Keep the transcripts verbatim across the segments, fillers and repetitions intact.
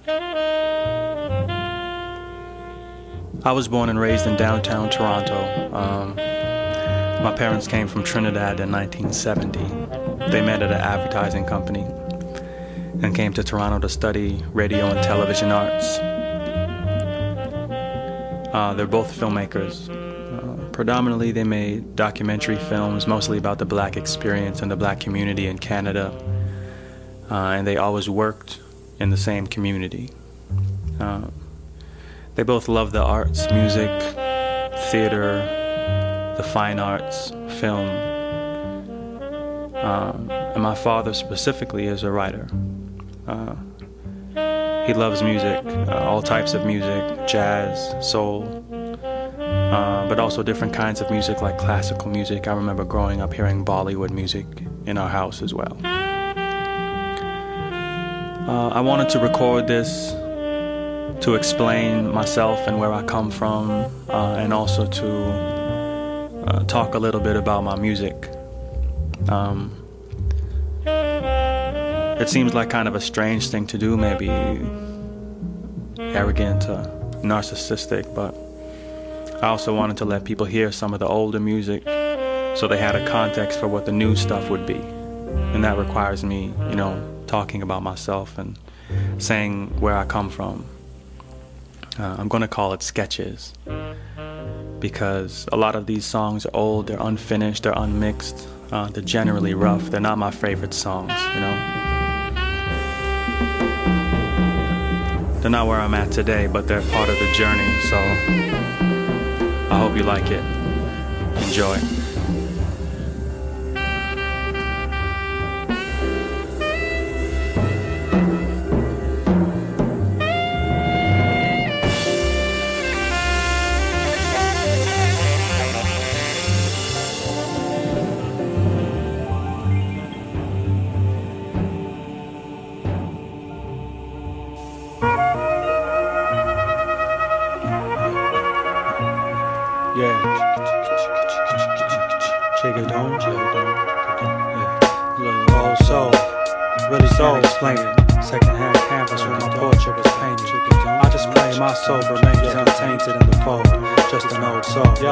I was born and raised in downtown Toronto. Um, my parents came from Trinidad in nineteen seventy. They met at an advertising company and came to Toronto to study radio and television arts. Uh, they're both filmmakers. Uh, predominantly, they made documentary films, mostly about the black experience and the black community in Canada. Uh, and they always worked in the same community. Uh, They both love the arts, music, theater, the fine arts, film. Um, and my father specifically is a writer. Uh, he loves music, uh, all types of music, jazz, soul, uh, but also different kinds of music like classical music. I remember growing up hearing Bollywood music in our house as well. Uh, I wanted to record this to explain myself and where I come from, uh, and also to uh, talk a little bit about my music. Um, it seems like kind of a strange thing to do, maybe arrogant or narcissistic, but I also wanted to let people hear some of the older music so they had a context for what the new stuff would be. And that requires me, you know, talking about myself and saying where I come from. Uh, I'm going to call it sketches because a lot of these songs are old, they're unfinished, they're unmixed, uh, they're generally rough. They're not my favorite songs, you know. They're not where I'm at today, but they're part of the journey, so I hope you like it. Enjoy. Yeah. Check it on, check it on. Yeah. Old soul, really soul explaining. Secondhand canvas when my portrait was painted. I just pray my soul remains untainted in the fold. Just an old soul. Yo.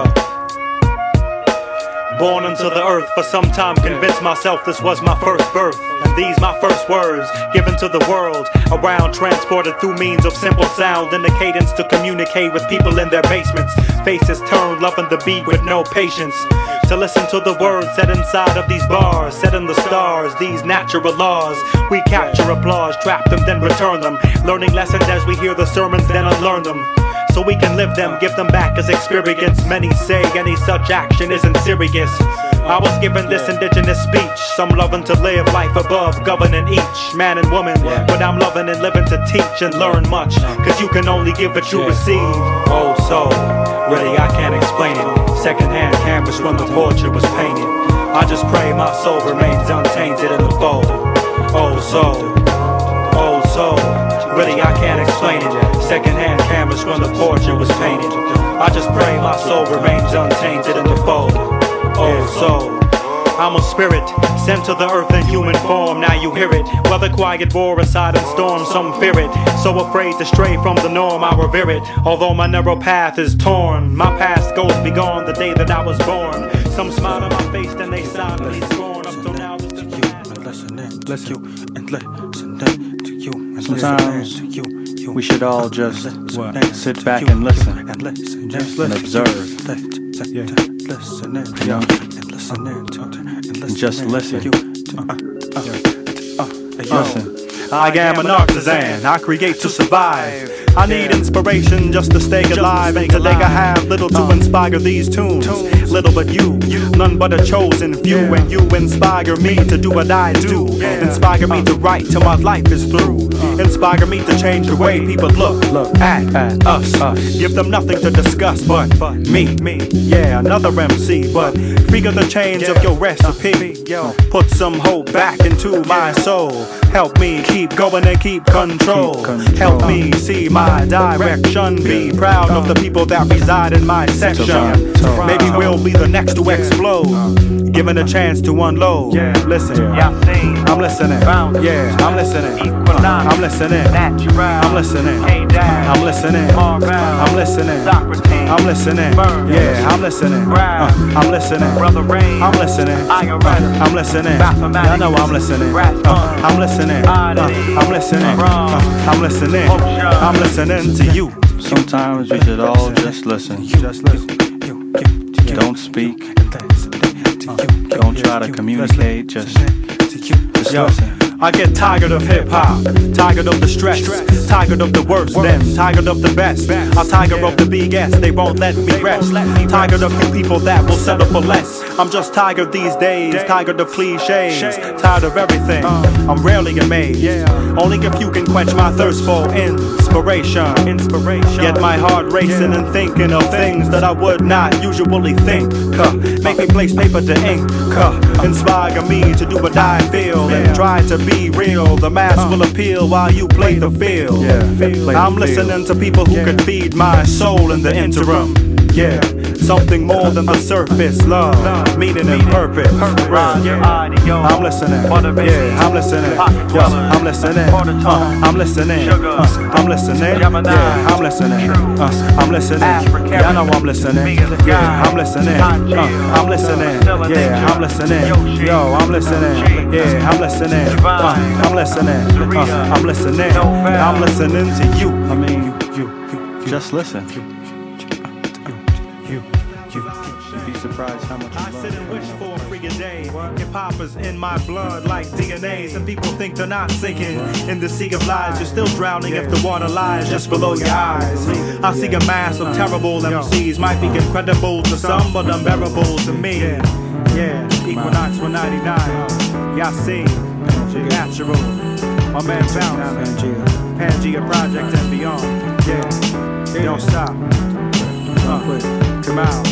Born into the earth, for some time convinced myself this was my first birth. And these my first words, given to the world. Around, transported through means of simple sound. And the cadence to communicate with people in their basements. Faces turned, loving the beat with no patience. To listen to the words said inside of these bars. Set in the stars, these natural laws. We capture applause, trap them, then return them. Learning lessons as we hear the sermons, then unlearn them. So we can live them, give them back as experience. Many say any such action isn't serious. I was given this indigenous speech. Some loving to live life above, governing each man and woman. But I'm loving and living to teach and learn much. Cause you can only give what you receive. Old soul, really I can't explain it. Secondhand canvas when the portrait was painted. I just pray my soul remains untainted in the fold. Old soul, old soul, really I can't explain it. Secondhand canvas when the portrait was painted. I just pray my soul remains untainted in the fold. Old soul, I'm a spirit sent to the earth in human form. Now you hear it, whether quiet war or silent storm, some fear it. So afraid to stray from the norm, I revere it. Although my narrow path is torn, my past goes be gone the day that I was born. Some smile on my face, then they silently scorn. Up till now, this is the past. Listen, and listen to you, and sometimes to you. We should all just what, sit back and listen and listen, and observe. Yeah. Listen, you know, and just listen. Listen. I am an artisan, I create to survive. I need inspiration just to stay alive. And today I have little to inspire these tunes. Little but you, none but a chosen few. And you inspire me to do what I do. Inspire me to write till my life is through. Inspire me to change the way people look at us. Give them nothing to discuss but me. Yeah, another M C, but figure the change of your recipe. Put some hope back into my soul. Help me keep going and keep control. Help me see my my direction. Be proud of the people that reside in my section. Maybe we'll be the next to explode, given a chance to unload. Listen, I'm listening. Yeah, I'm listening. I'm listening. I'm listening. I'm listening. I'm listening. I'm listening. Yeah, I'm listening. Uh, I'm listening. I'm listening. I'm listening. I know I'm listening. Uh, I'm listening. Uh, I'm listening. Uh, I'm listening. I'm listening to you. Sometimes we should all just listen. Just listen. Don't speak. Don't try to communicate. Just, just listen. I get tired of hip-hop, tired of the stress, tired of the worst, then tired of the best. I'm tired of the B S, they won't let me rest. Tired of the people that will settle for less. I'm just tired these days, tired of cliches, tired of everything. I'm rarely amazed. Only if you can quench my thirst for inspiration. Get my heart racing and thinking of things that I would not usually think. Uh, make me place paper to ink. Uh, inspire me to do what I feel and try to be real. The mass will appeal while you play the field. I'm listening to people who can feed my soul in the interim. Yeah, something more than the surface. Love, meaning and purpose. I'm listening. Yeah, I'm listening. Yo, I'm listening. Uh, I'm listening. Uh, I'm listening. Yeah, I'm listening. Uh, I'm listening. Yeah, I know I'm listening. Yeah, I'm listening. Uh, I'm listening. Yeah, I'm listening. Yo, I'm listening. Yeah, I'm listening. Uh, I'm listening. Uh, I'm listening. I'm listening to you. I mean, you, you, you just listen. You, you, you'd be surprised how much I sit and wish for a freaking day. Hip hop is in my blood like D N A. Some people think they're not sinking in the sea of lies. You're still drowning if the water lies just below your eyes. I see a mass of terrible M Cs. Might be incredible to some, but unbearable to me. Yeah, Equinox one ninety-nine. Yeah, I see. Natural. My man Bounce. Pangea Project and beyond. Yeah, don't stop. Uh, come out.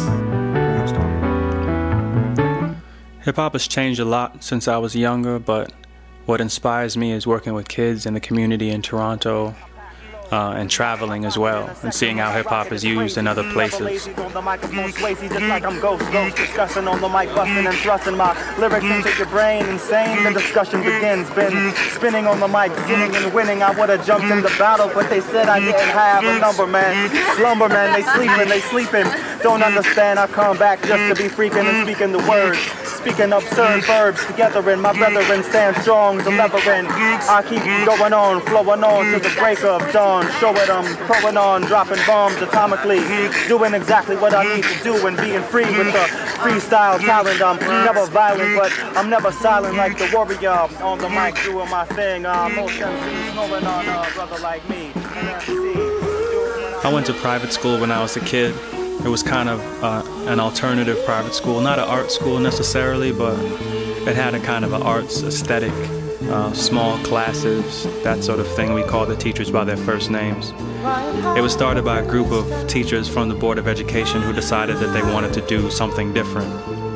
Hip-hop has changed a lot since I was younger, but what inspires me is working with kids in the community in Toronto uh, and traveling as well, and seeing how hip-hop is used in other places. On the microphone Swayze, just like I'm ghost, ghost discussing on the mic, busting and thrusting my lyrics into your brain. Insane, the discussion begins. Been spinning on the mic, sinning and winning. I would've jumped in the battle, but they said I didn't have a number, man. Slumber, man, they sleeping, they sleeping. Don't understand, I come back just to be freaking and speaking the words. Speaking absurd verbs together in my brethren stand strong, delivering. I keep going on, flowing on to the break of dawn. Showing them, throwing on, dropping bombs atomically. Doing exactly what I need to do and being free with the freestyle talent. I'm never violent, but I'm never silent like the warrior on the mic doing my thing. Uh, most M Cs snowing on a brother like me. I went to private school when I was a kid. It was kind of uh, an alternative private school, not an art school necessarily, but it had a kind of an arts aesthetic, uh, small classes, that sort of thing. We called the teachers by their first names. It was started by a group of teachers from the Board of Education who decided that they wanted to do something different.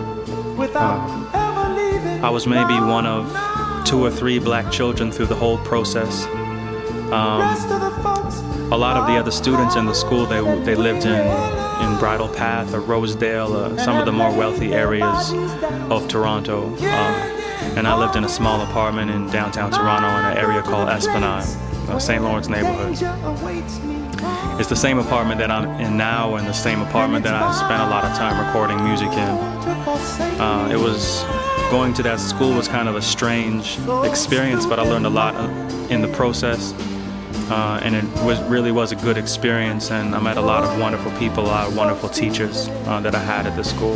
Uh, I was maybe one of two or three black children through the whole process. Um, a lot of the other students in the school, they, they lived in in Bridle Path or Rosedale, uh, some of the more wealthy areas of Toronto. Um, and I lived in a small apartment in downtown Toronto in an area called Esplanade, uh, Saint Lawrence neighborhood. It's the same apartment that I'm in now and the same apartment that I spent a lot of time recording music in. Uh, it was, going to that school was kind of a strange experience, but I learned a lot in the process. Uh, and it was really was a good experience, and I met a lot of wonderful people, a lot of wonderful teachers uh, that I had at the school.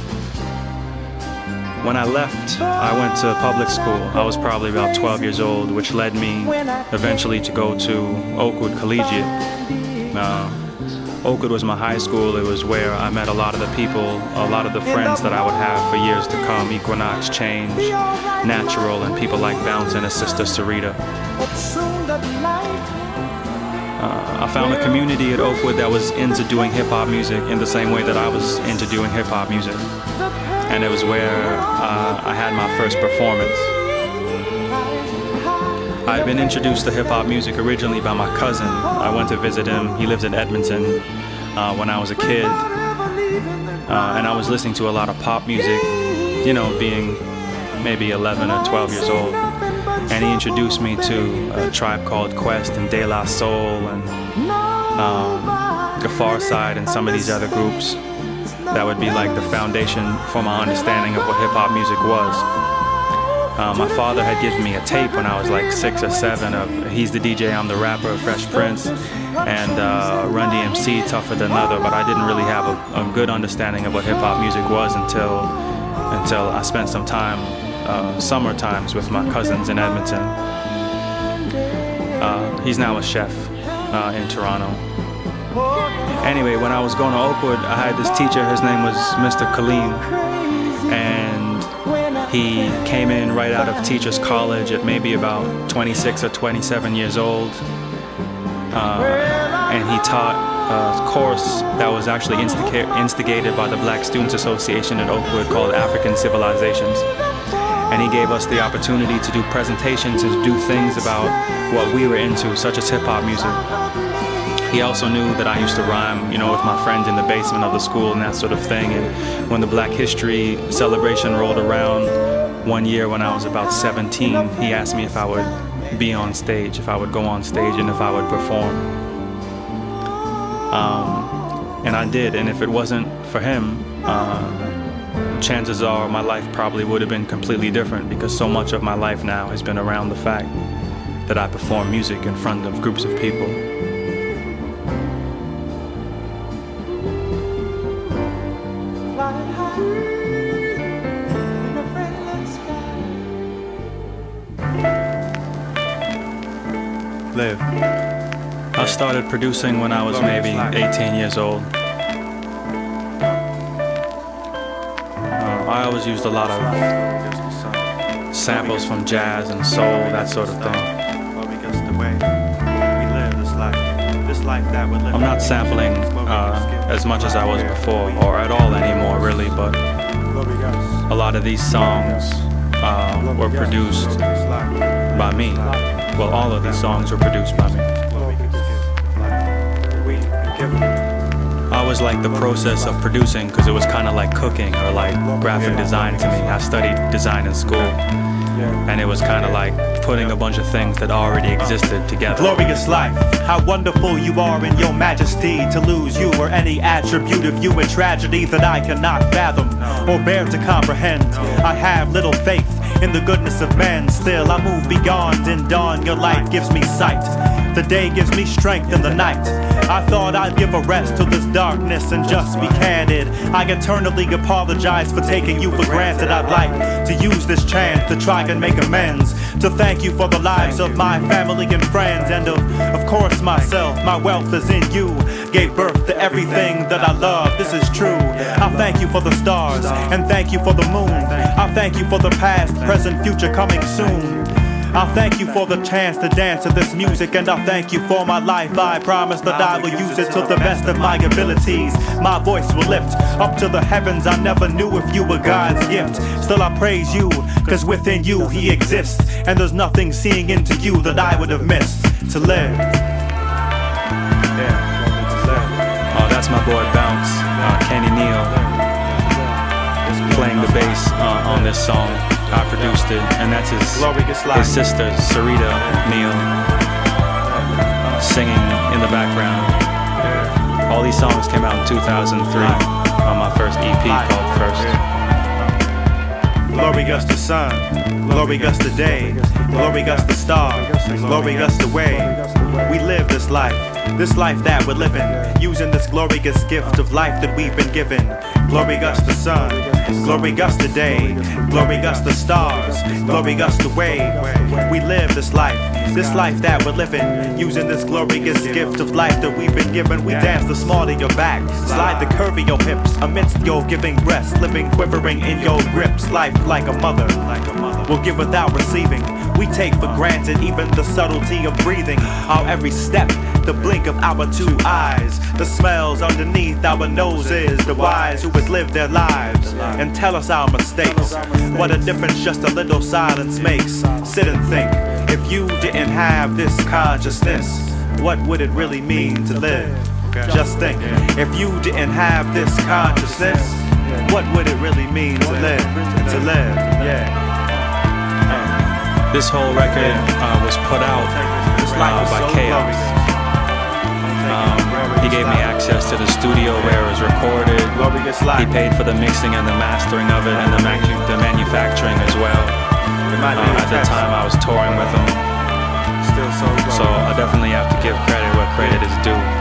When I left, I went to public school. I was probably about twelve years old, which led me eventually to go to Oakwood Collegiate. Uh, Oakwood was my high school. It was where I met a lot of the people, a lot of the friends that I would have for years to come. Equinox, Change, Natural, and people like Bounce and his sister Sarita. Uh, I found a community at Oakwood that was into doing hip-hop music in the same way that I was into doing hip-hop music. And it was where uh, I had my first performance. I had been introduced to hip-hop music originally by my cousin. I went to visit him. He lives in Edmonton uh, when I was a kid. Uh, and I was listening to a lot of pop music, you know, being maybe eleven or twelve years old. And he introduced me to a Tribe Called Quest and De La Soul and um, the Pharcyde and some of these other groups that would be like the foundation for my understanding of what hip-hop music was. Uh, my father had given me a tape when I was like six or seven of He's the D J, I'm the Rapper, Fresh Prince, and uh, Run D M C, Tougher Than Other, but I didn't really have a, a good understanding of what hip-hop music was until until I spent some time, uh, summer times with my cousins in Edmonton. Uh, he's now a chef uh, in Toronto. Anyway, when I was going to Oakwood, I had this teacher, his name was Mister Kaleem, and he came in right out of Teachers College at maybe about twenty-six or twenty-seven years old, uh, and he taught a course that was actually instiga instigated by the Black Students Association at Oakwood called African Civilizations. And he gave us the opportunity to do presentations and to do things about what we were into, such as hip-hop music. He also knew that I used to rhyme, you know, with my friends in the basement of the school and that sort of thing. And when the Black History celebration rolled around one year when I was about seventeen, he asked me if I would be on stage, if I would go on stage and if I would perform. Um, and I did, and if it wasn't for him, uh, chances are my life probably would have been completely different, because so much of my life now has been around the fact that I perform music in front of groups of people. Live. I started producing when I was maybe eighteen years old. Uh, I always used a lot of samples from jazz and soul, that sort of thing. I'm not sampling uh, as much as I was before, or at all anymore really, but a lot of these songs uh, were produced by me. Well, all of these songs were produced by me. I was like the process of producing, because it was kind of like cooking or like graphic design to me. I studied design in school, and it was kind of like putting a bunch of things that already existed together. Glorious life, how wonderful you are in your majesty. To lose you or any attribute of you a tragedy that I cannot fathom or bear to comprehend. I have little faith in the goodness of men, still I move beyond. In dawn your light gives me sight, the day gives me strength in the night. I thought I'd give a rest to this darkness and just be candid. I eternally apologize for taking you for granted. I'd like to use this chance to try and make amends, to thank you for the lives of my family and friends, and of, of course myself. My wealth is in you, gave birth to everything that I love, this is true. I thank you for the stars, and thank you for the moon. I thank you for the past, present, future coming soon. I thank you for the chance to dance to this music, and I thank you for my life. I promise that I will use it to the best of my abilities. My voice will lift up to the heavens. I never knew if you were God's gift. Still I praise you, cause within you he exists, and there's nothing seeing into you that I would have missed. To live. Yeah. Oh, that's my boy Bounce, uh, Kenny Neal, playing the bass uh, on this song. I produced it, and that's his, his sister, Sarita Neal, singing in the background. All these songs came out in two thousand three on my first E P called First. Glorious the sun, glorious the day, glorious the stars, glorious the way. We live this life, this life that we're living, using this glorious gift of life that we've been given. Glorious the sun, glorious the day, glorious the stars, glorious the way. We live this life, this life that we're living, using this glorious gift of life that we've been given. We dance the small of your back, slide the curve of your hips, amidst your giving breasts, living, quivering in your grips. Life like a mother, we'll give without receiving. We take for granted even the subtlety of breathing, our every step, the blink of our two eyes, the smells underneath our noses, the wise who has lived their lives and tell us our mistakes. What a difference just a little silence makes. Sit and think, If you didn't have this consciousness, what would it really mean to live? Just think, if you didn't have this consciousness, what would it really mean to live? To live, yeah. This whole record uh, was put out uh, by Chaos. Um, he gave me access to the studio where it was recorded. He paid for the mixing and the mastering of it, and the, manu- the manufacturing as well. Uh, at the time I was touring with him. So I definitely have to give credit where credit is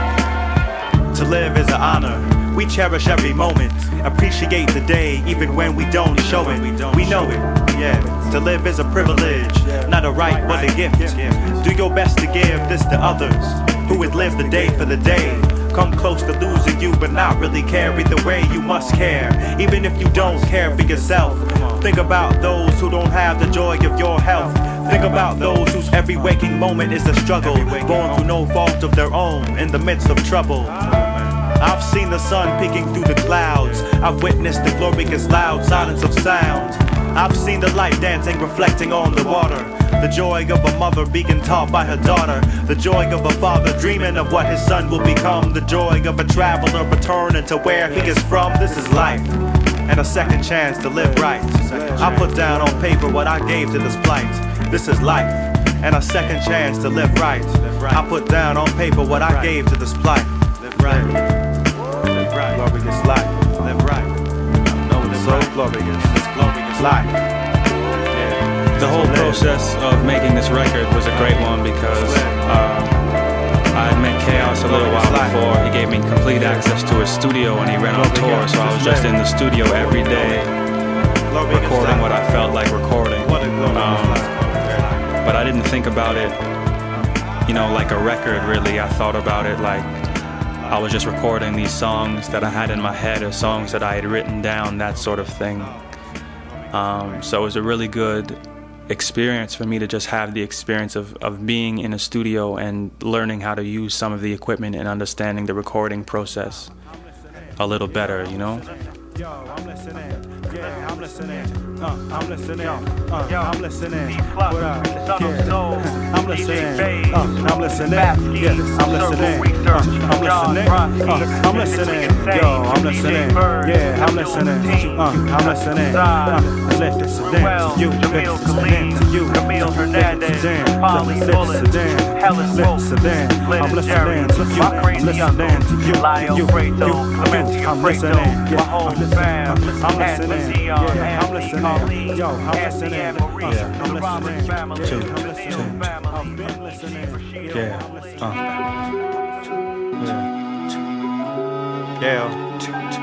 due. To live is an honor. We cherish every moment, appreciate the day even when we don't show it. We know it, yeah. To live is a privilege, not a right but a gift. Do your best to give this to others who would live the day for the day. Come close to losing you but not really care. Either way you must care, even if you don't care for yourself. Think about those who don't have the joy of your health. Think about those whose every waking moment is a struggle, born through no fault of their own, in the midst of trouble. I've seen the sun peeking through the clouds. I've witnessed the glorious loud silence of sound. I've seen the light dancing, reflecting on the water. The joy of a mother being taught by her daughter. The joy of a father dreaming of what his son will become. The joy of a traveler returning to where he is from. This is life, and a second chance to live right. I put down on paper what I gave to this plight. This is life, and a second chance to live right. I put down on paper what I gave to this plight. Live right, live right, glorious life. Live right, I know it's so glorious. It's glorious life. Yeah. The whole process of making this record was a great one because uh, I had met Chaos a little while before. He gave me complete access to his studio when he ran on tour, so I was just in the studio every day recording what I felt like recording. Um, but I didn't think about it, you know, like a record really. I thought about it like I was just recording these songs that I had in my head, or songs that I had written down, that sort of thing. Um, so it was a really good experience for me to just have the experience of, of being in a studio and learning how to use some of the equipment and understanding the recording process a little better, you know? Yo, I'm listening. Yeah, I'm listening. Uh, I'm listening. Uh, I'm listening. What up? Yeah. I'm listening. Uh, I'm listening. Yeah, I'm listening. Uh, I'm listening. Uh, I'm listening. Yo, I'm listening. Yeah, I'm listening. Uh, I'm listening. Uh, let this dance to you. Let this dance to you. Camille Hernandez, Polly Bullet, Helen Wolf, I'm listening to you. I'm listening to you. Lyle Fredo, Clementia Fredo, my whole fam. I'm listening. Yeah, I'm listening. Yo, I'm listening. Yeah, I'm listening. Two, two. I've been listening. Yeah. Uh. Yeah. Yeah.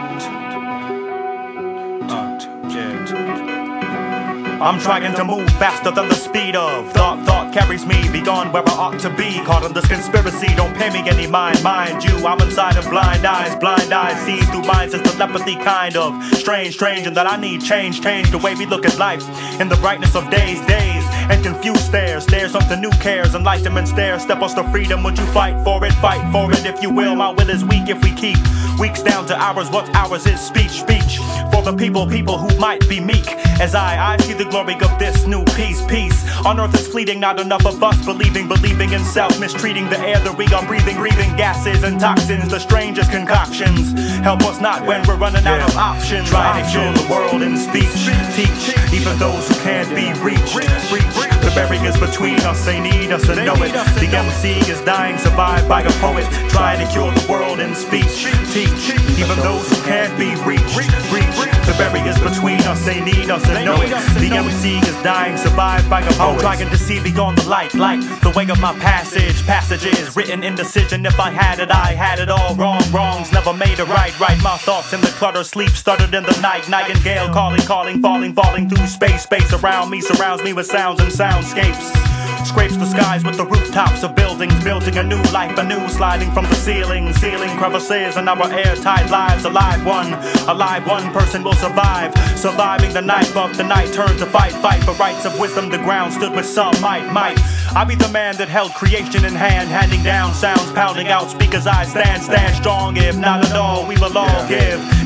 Uh, yeah. I'm trying to move faster than the speed of thought. Thought carries me beyond where I ought to be. Caught in this conspiracy, don't pay me any mind. Mind you, I'm inside of blind eyes. Blind eyes see through minds is telepathy kind of strange, strange, and that I need change. Change the way we look at life in the brightness of days, days. And confused stares, stares of the new cares. Enlightenment stares, step us to freedom. Would you fight for it? Fight for it if you will. My will is weak if we keep weeks down to hours. What's ours is speech, speech for the people, people who might be meek. As I, I see the glory of this new peace, peace. On earth is fleeting, not enough of us believing, believing in self, mistreating the air that we are breathing, breathing gases and toxins, the strangest concoctions. Help us not when we're running out of options. Trying to kill the world in speech, teach even those who can't be reached. Reach the barriers between us, they need us and know it. The M C is dying, survived by a poet. Trying to cure the world in speech, teach even those who can't be reached. Reach the barriers between us, they need us and know it. The M C is dying, survived by a poet. I'm trying to see beyond the light, like the way of my passage. Passages written indecision. If I had it, I had it all wrong. Wrongs never made it right. Right, my thoughts in the clutter, sleep stuttered in the night. Nightingale calling, calling, falling, falling through space. Space around me surrounds me with sounds and soundscapes. Scrapes the skies with the rooftops of buildings, building a new life, anew, sliding from the ceiling, sealing crevices in our airtight lives. Alive one, alive one person will survive, surviving the night, but the night turned to fight, fight for rights of wisdom. The ground stood with some might, might. I be the man that held creation in hand, handing down sounds, pounding out speakers. I stand, stand strong. If not at all, we will all give.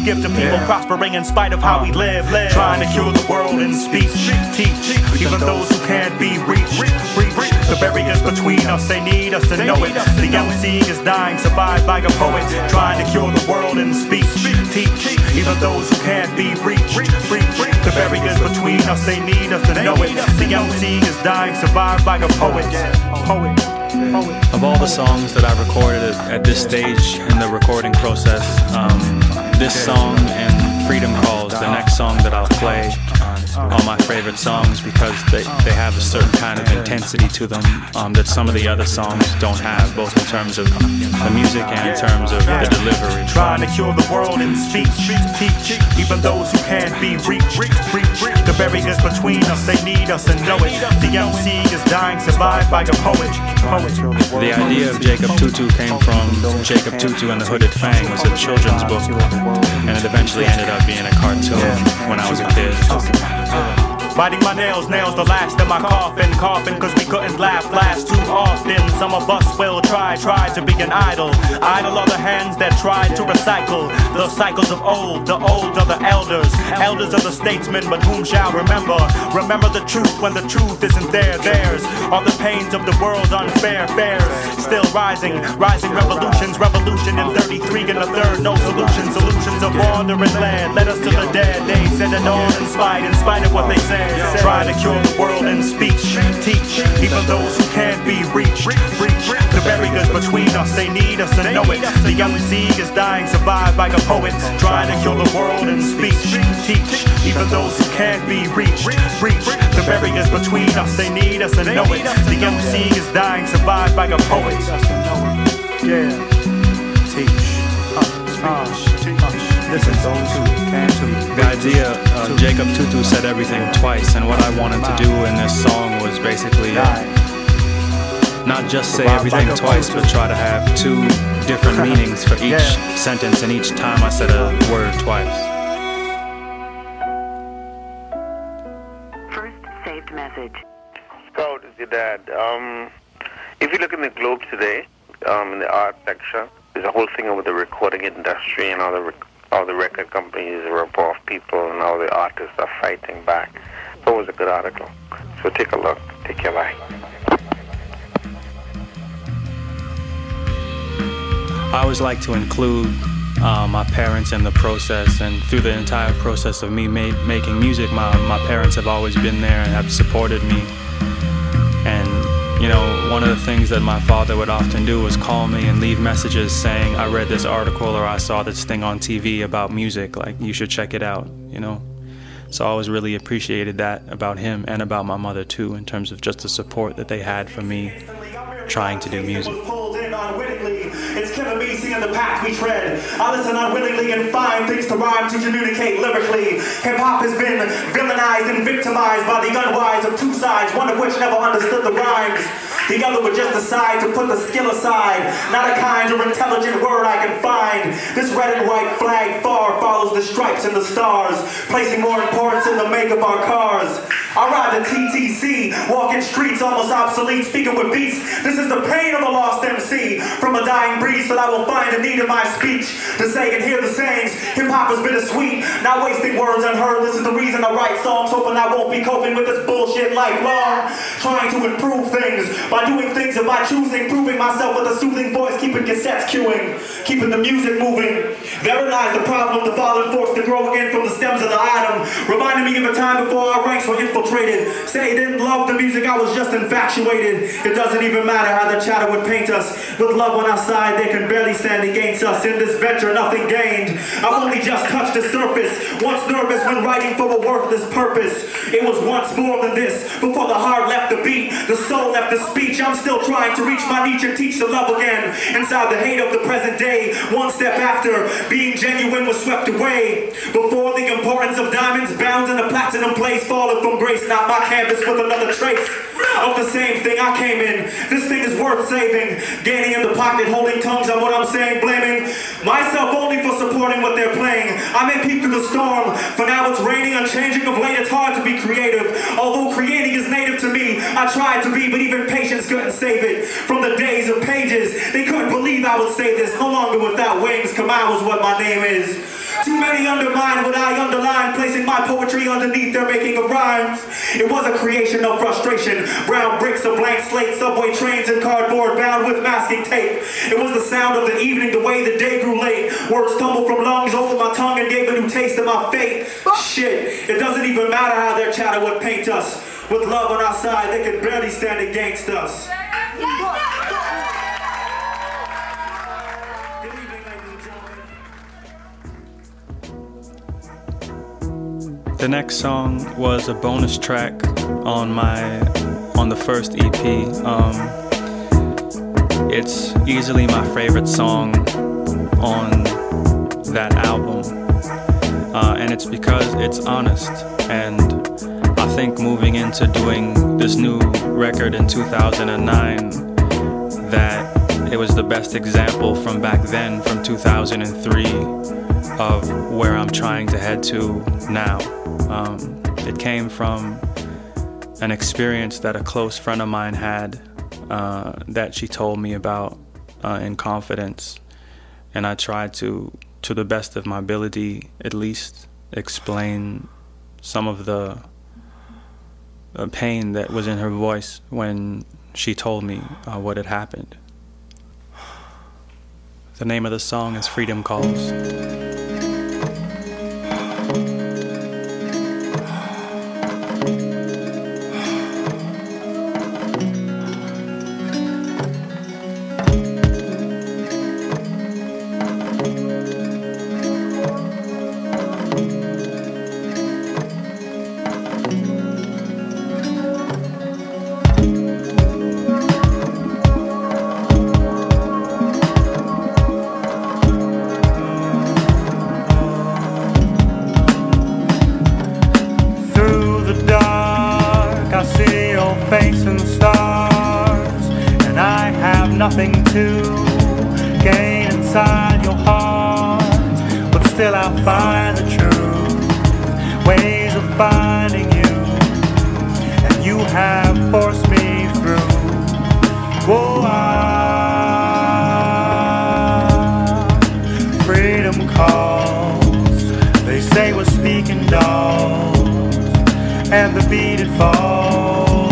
we give to people, yeah. prospering in spite of how uh, we live, live. Trying to cure the world in speech, teach, even those who can't be reached. Reach the barriers between us, they need us to know it. The young seeing is dying, survived by a poet. Trying to cure the world in speech, teach, even those who can't be reached. Reach the barriers between us, they need us to know it. The young seeing is dying, survived by a poet. Poet. Of all the songs that I recorded at, at this stage in the recording process, um, this song and Freedom Calls, the next song that I'll play, are my favorite songs because they, they have a certain kind of intensity to them um, that some of the other songs don't have, both in terms of the music and in terms of the delivery. Trying to cure the world in speech, teach, even those who can't be reached. The barriers between us, they need us and know it. The young seeing is dying, survived by a poet. The idea of Jacob Tutu came from Jacob Tutu and the Hooded Fang. Was a children's book, and it eventually ended up being a cartoon when I was a kid. Biting my nails, nails the last in my coffin, coffin, cause we couldn't laugh last too often. Some of us will try, try to be an idol. Idle are the hands that try to recycle the cycles of old, the old are the elders. Elders are the statesmen, but whom shall remember? Remember the truth when the truth isn't there, theirs. All the pains of the world unfair, fairs. Still rising, rising revolutions, revolution in thirty-three and a third, no solution. Solutions of order and land, led us to the dead. They said it all in spite, in spite of what they said. Try to cure the world in speech, teach, even those who can't be reached. Reach the barriers between us, they need us to know it. The young seeing is dying, survived by a poet. Trying to cure the world in speech, teach, even those who can't be reached. Reach the barriers between us, they need us to know it. The young seeing is dying, survived by a poet. Yeah, teach, speech, listen those who can't be. The idea, uh, Jacob Tutu said everything twice, and what I wanted to do in this song was basically uh, not just say everything twice, but try to have two different meanings for each sentence, and each time I said a word twice. First saved message. Scout is your dad. Um, if you look in the Globe today, um, in the art section, there's a whole thing about the recording industry and all the rec all the record companies rip off people and all the artists are fighting back. So it was a good article. So take a look. Take care. Bye. I always like to include uh, my parents in the process, and through the entire process of me ma making music, my, my parents have always been there and have supported me. And you know, one of the things that my father would often do was call me and leave messages saying, I read this article or I saw this thing on T V about music, like you should check it out, you know. So I always really appreciated that about him and about my mother too, in terms of just the support that they had for me trying to do music. It's killing me seeing the path we tread. I listen unwillingly and find things to rhyme to communicate lyrically. Hip-hop has been villainized and victimized by the unwise of two sides, one of which never understood the rhymes. The other would just decide to put the skill aside. Not a kind or intelligent word I can find. This red and white flag far follows the stripes and the stars, placing more importance in the make of our cars. I ride the T T C, walking streets almost obsolete, speaking with beats. This is the pain of a lost M C. From a dying breeze that I will find a need in my speech to say and hear the sayings. Hip-hop is bittersweet, not wasting words unheard. This is the reason I write songs, hoping I won't be coping with this bullshit lifelong. Trying to improve things by doing things and by choosing, proving myself with a soothing voice, keeping cassettes queuing, keeping the music moving. Veronize the problem of the fallen forced to grow again from the stems of the item, reminding me of a time before our ranks were infiltrated. Say they didn't love the music, I was just infatuated. It doesn't even matter how the chatter would paint us. With love on our side, they can barely stand against us. In this venture, nothing gained. I've only just touched the surface. Once nervous when writing for a worthless purpose. It was once more than this. Before the heart left the beat, the soul left the speech. I'm still trying to reach my niche and teach to love again. Inside the hate of the present day, one step after being genuine was swept away. Before the importance of diamonds bound in a platinum place, falling from grace, not my canvas with another trace of the same thing I came in. This thing is worth saving. Gaining in the pocket, holding tongues on what I'm saying, blaming myself only for supporting what they're playing. I may peek through the storm, for now it's raining, unchanging of late, it's hard to be creative. Although creating is native to me, I tried to be, but even patience couldn't save it. From the days of pages, they couldn't believe I would say this. No longer without wings, Kamal was what my name is. Too many undermine what I underline, placing my poetry underneath their making of rhymes. It was a creation of frustration. Brown bricks, a blank slate, subway trains, and cardboard bound with masking tape. It was the sound of the evening, the way the day grew late. Words tumbled from lungs over my tongue and gave a new taste of my fate. Shit, it doesn't even matter how their chatter would paint us. With love on our side, they could barely stand against us. Good evening, ladies and gentlemen. The next song was a bonus track on my on the first E P. Um, it's easily my favorite song on that album, uh, and it's because it's honest. And I think moving into doing this new record in two thousand nine, that it was the best example from back then, from two thousand three, of where I'm trying to head to now. Um, it came from an experience that a close friend of mine had, uh, that she told me about uh, in confidence, and I tried to, to the best of my ability, at least explain some of the uh, pain that was in her voice when she told me uh, what had happened. The name of the song is Freedom Calls. Facing the stars, and I have nothing to gain inside your heart, but still I'll find the truth, ways of finding you, and you have forced me through. Whoa, ah, freedom calls. They say we're speaking dolls, and the beat it falls.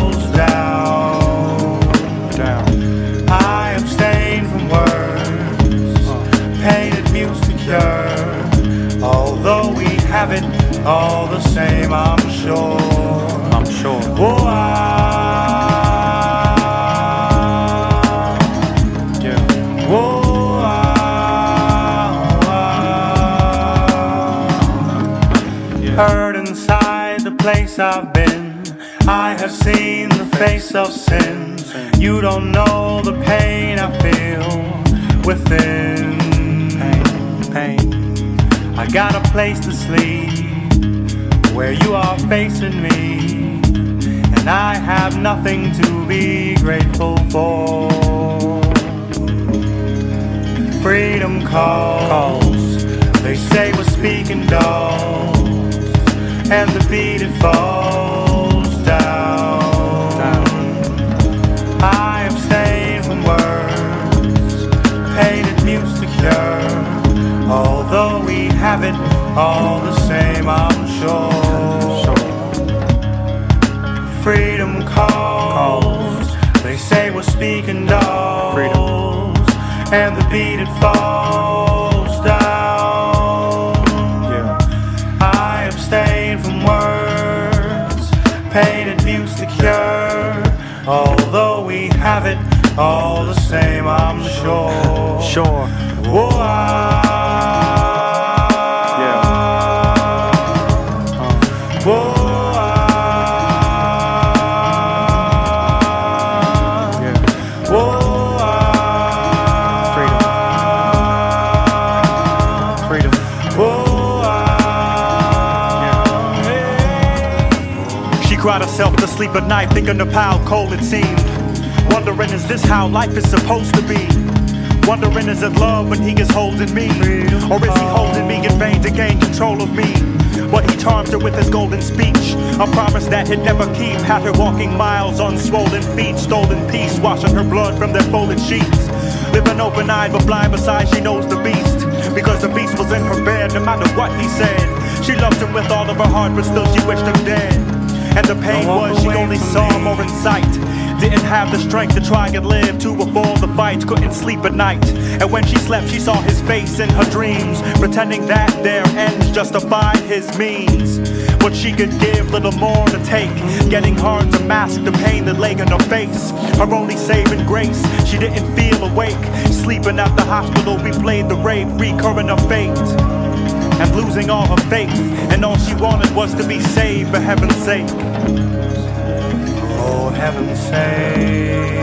Down, down. I abstain from words, painted muse to cure. Although we have it all the same, I'm sure. I'm sure. Oh, I, yeah. Oh, I, yeah. Hurt inside the place I've been. I have seen the face of sin. You don't know the pain I feel within. Pain, pain. I got a place to sleep where you are facing me, and I have nothing to be grateful for. Freedom calls. They say we're speaking dolls, and the beat it falls. Down. Down. I abstain from words, painted muse to cure. Although we have it all the same, I'm sure. Freedom calls. They say we're speaking dolls. Freedom. And the beat it falls down. Yeah. I abstain from words, painted muse to cure. Although we have it all the same, I'm sure. Sure. Oh, I, yeah. Uh. Oh, I, yeah. Oh, I, freedom. Freedom. Oh, I, yeah. She cried herself to sleep at night, thinking of how cold it seemed. Wondering, is this how life is supposed to be? Wondering, is it love when he is holding me? Or is he holding me in vain to gain control of me? But he charms her with his golden speech, a promise that he'd never keep. Had her walking miles on swollen feet, stolen peace, washing her blood from their folded sheets. Living open-eyed but blind beside, she knows the beast. because the beast was in her bed. No matter what he said, she loved him with all of her heart, but still she wished him dead. And the pain was she only saw him more in sight. Didn't have the strength to try and live to before the fight. Couldn't sleep at night. And when she slept, she saw his face in her dreams, pretending that their ends justified his means. What she could give, little more to take. Getting hard to mask the pain that lay in her face. Her only saving grace, she didn't feel awake. Sleeping at the hospital, replayed the rape, recurring her fate. And losing all her faith, and all she wanted was to be saved for heaven's sake. For heaven's sake.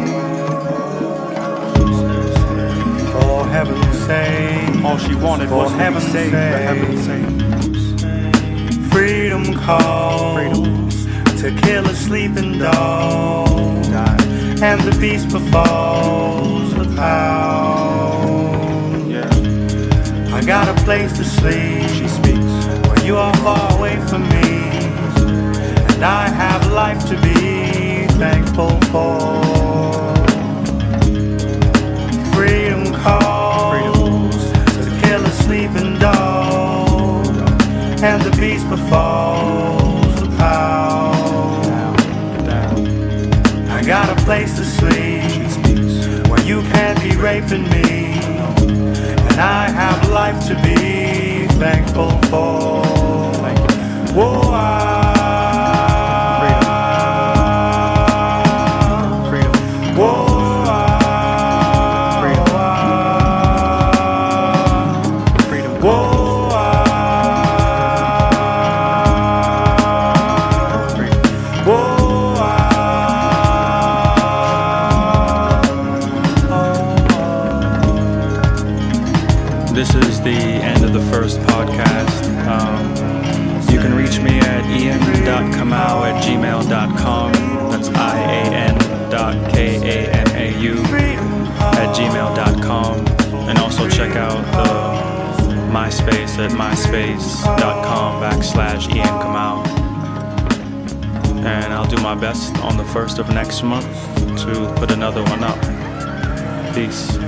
For heaven's sake. All she wanted was to be saved for heaven's sake. Freedom calls Freedom. To kill a sleeping dog, and the beast befalls the pound. Yeah. I got a place to sleep, She speaks. where you are far away from me, and I have life to be thankful for. Freedom calls to kill a sleeping dog, and the beast befalls the pound. I got a place to sleep where you can't be raping me, and I have life to be thankful for. Whoa, I This is the end of the first podcast. Um, you can reach me at ian dot kamau at gmail dot com. That's I A N dot K A M A U at gmail dot com. And also check out the MySpace at myspace.com backslash Ian Kamau. And I'll do my best on the first of next month to put another one up. Peace.